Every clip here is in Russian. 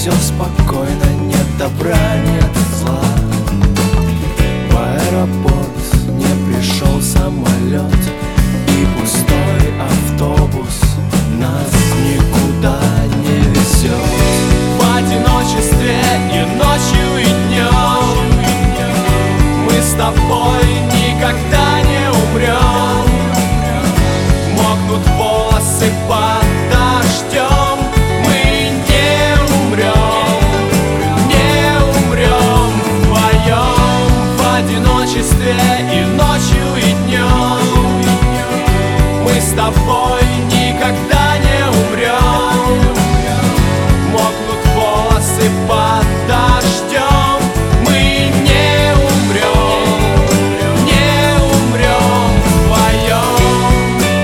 все спокойно, нет добра, нет зла. В аэропорт не пришел самолет, и пустой автобус нас никуда не везет. В одиночестве и ночью, и днем мы с тобой никогда не умрем. Мокнут волосы под дождем, мы не умрем, не умрем вдвоем. В одиночестве и ночью, и днем мы с тобой никогда не умрем. Мокнут волосы под дождем, мы не умрем, не умрем вдвоем.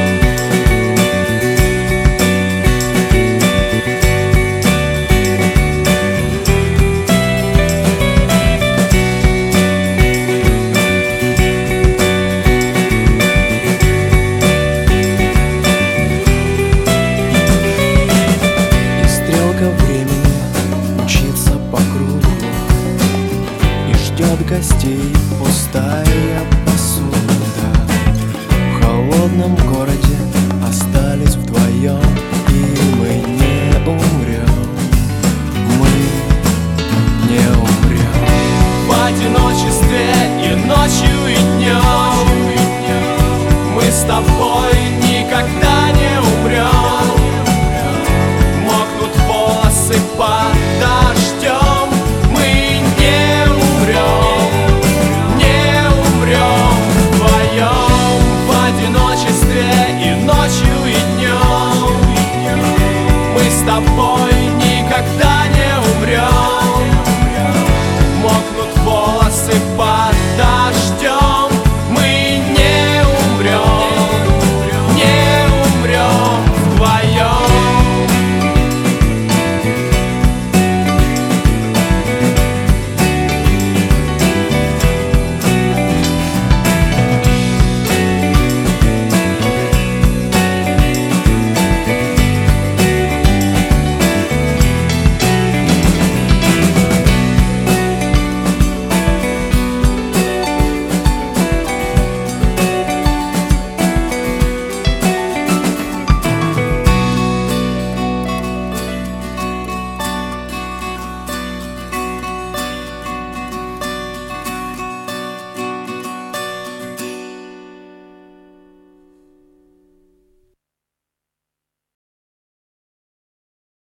И стрелка времени мчится по кругу, и ждет гостей пустая посуда. В холодном городе остались вдвоем, и мы не умрем, мы не умрем. В одиночестве и ночью, и